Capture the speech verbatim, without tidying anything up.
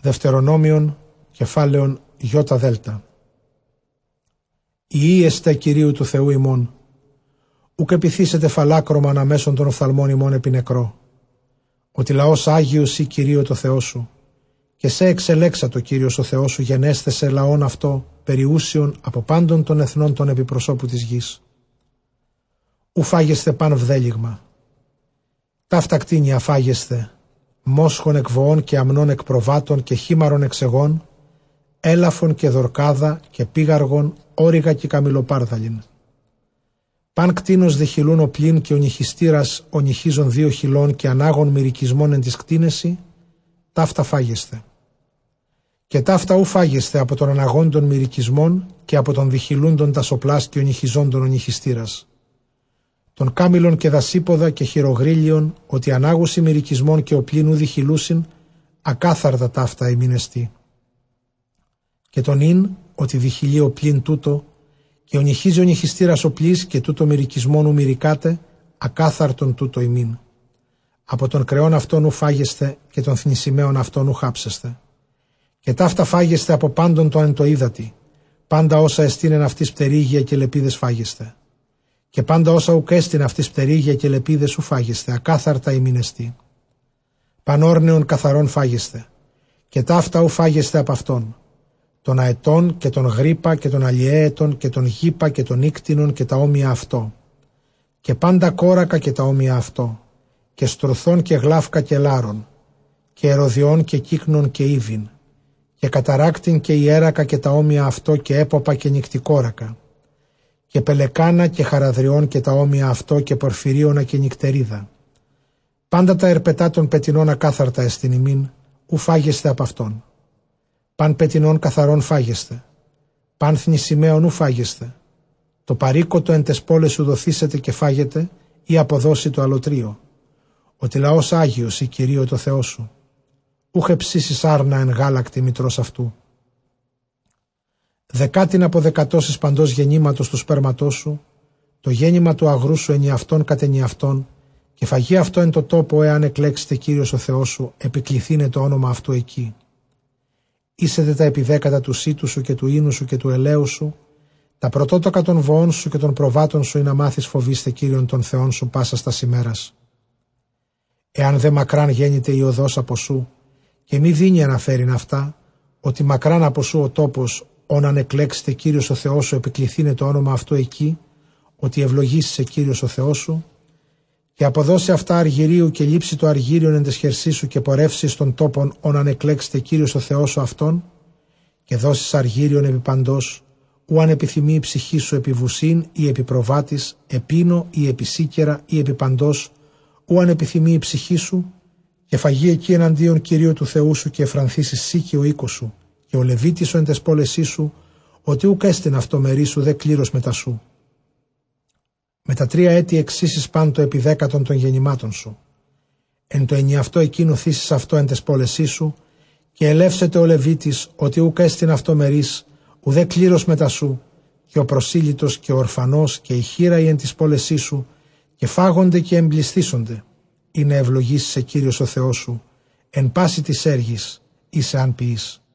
Δευτερονόμιον, κεφάλαιον Ιώτα Δέλτα. Ιήεστε Κυρίου του Θεού ημών, ουκ επιθύσετε φαλάκρωμα αναμέσων των οφθαλμών ημών επί νεκρό, ότι λαός Άγιος ή Κυρίω το Θεό σου, και σε εξελέξατο Κύριος ο Θεός σου γενέστε σε λαόν αυτό περιούσιον από πάντων των εθνών των επιπροσώπου της γης. Ου φάγεστε παν βδέλιγμα, ταύτα κτίνια φάγεστε, μόσχων εκ βοών και αμνών εκ προβάτων και χήμαρων εξεγών, έλαφων και δορκάδα και πήγαργων, όριγα και καμιλοπάρδαλιν. Παν κτίνος διχυλούν ο πλήν και ο νυχιστήρας ο νυχίζων δύο χυλών και ανάγων μυρικισμών εν της κτίνεση, ταύτα φάγεστε. Και ταύτα ου φάγεστε από τον αναγόντων μυρικισμών και από τον διχυλούντων τασοπλάς και ο νυχιζόντων ο νυχιστήρας. Των κάμιλων και δασίποδα και χειρογρίλιων, ότι ανάγουσι μυρικισμών και ο πλήν ου διχυλούσιν, ακάθαρτα ταύτα ημινεστή. Και τον ίν, ότι διχυλεί ο πλήν τούτο, και ο νυχίζει ο νυχιστήρας ο πλής και τούτο μυρικισμόν ου μυρικάτε, ακάθαρτον τούτο ημίν. Από τον κρεών αυτόν ου φάγεστε και των θνησιμαίων αυτόν ου χάψεστε. Και ταύτα φάγεστε από πάντων το εν το ύδατι, πάντα όσα εστίνεν αυτής πτερίγια και λεπίδες φάγεστε. Και πάντα όσα ουκ έστειν αυτής πτερίγια και λεπίδες ου φάγεστε, ακάθαρτα ημινεστή. Πανόρνεων καθαρών φάγεστε, και ταύτα ου φάγεστε από αυτόν. Των αετών και των γρίπα και των αλλιέετων και των γήπα και των ίκτινων και τα όμοια αυτό. Και πάντα κόρακα και τα όμοια αυτό. Και στρωθών και γλάφκα και λάρων. Και ερωδιών και κύκνων και ήβιν. Και καταράκτην και ιέρακα και τα όμοια αυτό και έποπα και νυκτικόρακα. Και πελεκάνα και χαραδριών και τα όμοια αυτό και πορφυρίωνα και νυκτερίδα. Πάντα τα ερπετά των πετινών ακάθαρτα εστιν ημίν, ου φάγεστε από αυτόν. Παν πετινών καθαρών φάγεστε. Παν θνησιμαίων ου φάγεστε. Το παρήκοτο εν τες πόλες σου δοθήσετε και φάγετε, ή αποδώσει το αλωτρίο. Ότι λαός Άγιος ή Κυρίω το Θεό σου. Ούχε ψήσεις άρνα εν γάλακτη μητρός αυτού. Δεκάτην από δεκατώσεις παντός γεννήματος του σπέρματός σου, το γέννημα του αγρού σου ενιαυτόν κατενιαυτόν, και φαγεί αυτό εν το τόπο εάν εκλέξετε Κύριος ο Θεός σου, επικληθήνε το όνομα αυτού εκεί. Είσετε τα επιδέκατα του σύτου σου και του ίνου σου και του ελαίου σου, τα πρωτότοκα των βοών σου και των προβάτων σου, ή να μάθεις φοβήστε Κύριον των Θεών σου πάσα στα ημέρας. Εάν δε μακράν γέννηται η οδός από σου, και μη δίνει αναφέρειν αυτά, ότι μακράν από σου ο τόπος, όναν εκλέξετε Κύριος ο Θεός σου, επικληθήνε το όνομα αυτό εκεί, ότι ευλογήσει Κύριος ο Θεός σου, και αποδώσει αυτά αργυρίου και λείψει το αργύριον εν τες χερσί σου και πορεύσει στον τόπον όναν εκλέξετε Κύριος ο Θεός σου αυτόν, και δώσεις αργύριον επί παντός, ου αν επιθυμεί η ψυχή σου επί βουσίν ή επί προβάτης, επίνο ή επί σίκερα ή επί παντός, ου αν επιθυμεί η ψυχή σου, και φαγεί εκεί εναντίον Κυρίου του Θεού σου και εφρανθήσεις σύ και ο οίκος σου, και ο Λεβίτης ο εν τες πόλεσί σου, ότι ουκ έστειν αυτό μερί σου δε κλήρος μετά σου. Με τα τρία έτη εξήσεις παν το επιδέκατον των γεννημάτων σου. Εν το ενιαυτό εκείνο θύσεις αυτό εν τες πόλεσί σου, και ελεύσεται ο Λεβίτης ότι ουκ έστειν αυτό μερίς, ουδέ κλήρος μετά σου, και ο προσήλυτος και ο ορφανός και η χήρα εν της πόλεσί σου, και φάγονται και εμπληστήσονται, ή να ευλογήσεις σε Κύριος ο Θεός σου, εν πάση της έργης, είσαι αν ποιείς.